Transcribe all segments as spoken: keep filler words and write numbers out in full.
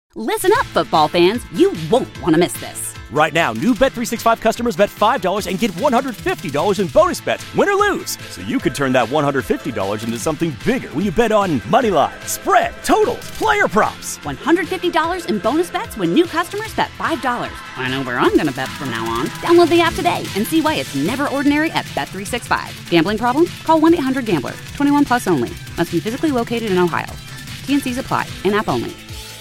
Listen up, football fans. You won't want to miss this. Right now, new Bet three sixty-five customers bet five dollars and get one hundred fifty dollars in bonus bets, win or lose. So you could turn that one hundred fifty dollars into something bigger when you bet on money line, spread, totals, player props. one hundred fifty dollars in bonus bets when new customers bet five dollars. I know where I'm going to bet from now on. Download the app today and see why it's never ordinary at Bet three sixty-five. Gambling problem? Call one eight hundred gambler. twenty-one plus only. Must be physically located in Ohio. T N Cs apply. In-app only.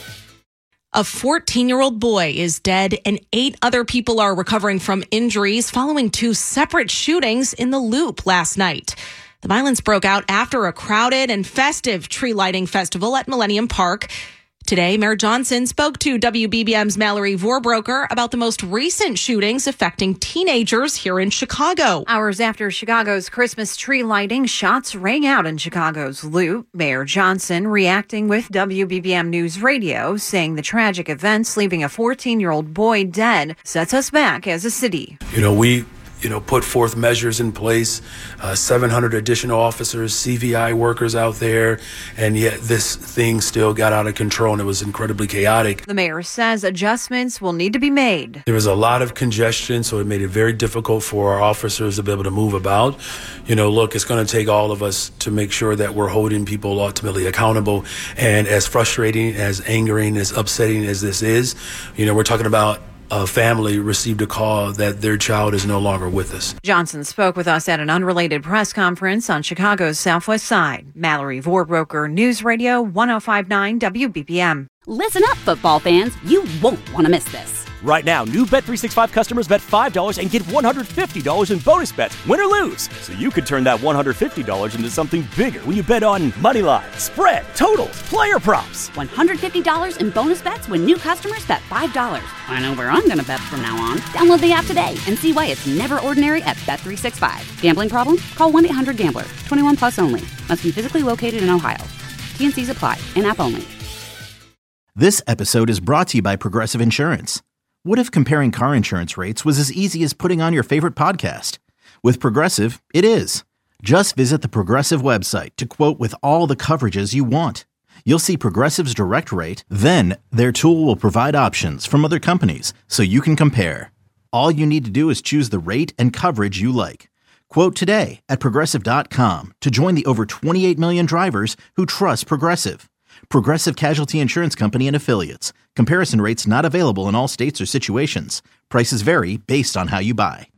A fourteen-year-old boy is dead and eight other people are recovering from injuries following two separate shootings in the Loop last night. The violence broke out after a crowded and festive tree lighting festival at Millennium Park. Today, Mayor Johnson spoke to W B B M's Mallory Vorbroker about the most recent shootings affecting teenagers here in Chicago. Hours after Chicago's Christmas tree lighting, shots rang out in Chicago's Loop. Mayor Johnson reacting with W B B M News Radio, saying the tragic events leaving a fourteen-year-old boy dead sets us back as a city. You know, we you know, put forth measures in place, uh, seven hundred additional officers, C V I workers out there, and yet this thing still got out of control and it was incredibly chaotic. The mayor says adjustments will need to be made. There was a lot of congestion, so it made it very difficult for our officers to be able to move about. You know, look, it's going to take all of us to make sure that we're holding people ultimately accountable. And as frustrating, as angering, as upsetting as this is, you know, we're talking about a family received a call that their child is no longer with us. Johnson spoke with us at an unrelated press conference on Chicago's Southwest Side. Mallory Vorbroker, News Radio one oh five point nine W B B M. Listen up, football fans. You won't want to miss this. Right now, new Bet three sixty-five customers bet five dollars and get one hundred fifty dollars in bonus bets, win or lose. So you could turn that one hundred fifty dollars into something bigger when you bet on money line, spread, totals, player props. one hundred fifty dollars in bonus bets when new customers bet five dollars. I know where I'm going to bet from now on. Download the app today and see why it's never ordinary at Bet three sixty-five. Gambling problem? Call one eight hundred gambler. twenty-one plus only. Must be physically located in Ohio. T N Cs apply. In-app only. This episode is brought to you by Progressive Insurance. What if comparing car insurance rates was as easy as putting on your favorite podcast? With Progressive, it is. Just visit the Progressive website to quote with all the coverages you want. You'll see Progressive's direct rate, then their tool will provide options from other companies so you can compare. All you need to do is choose the rate and coverage you like. Quote today at Progressive dot com to join the over twenty-eight million drivers who trust Progressive. Progressive Casualty Insurance Company and Affiliates. Comparison rates not available in all states or situations. Prices vary based on how you buy.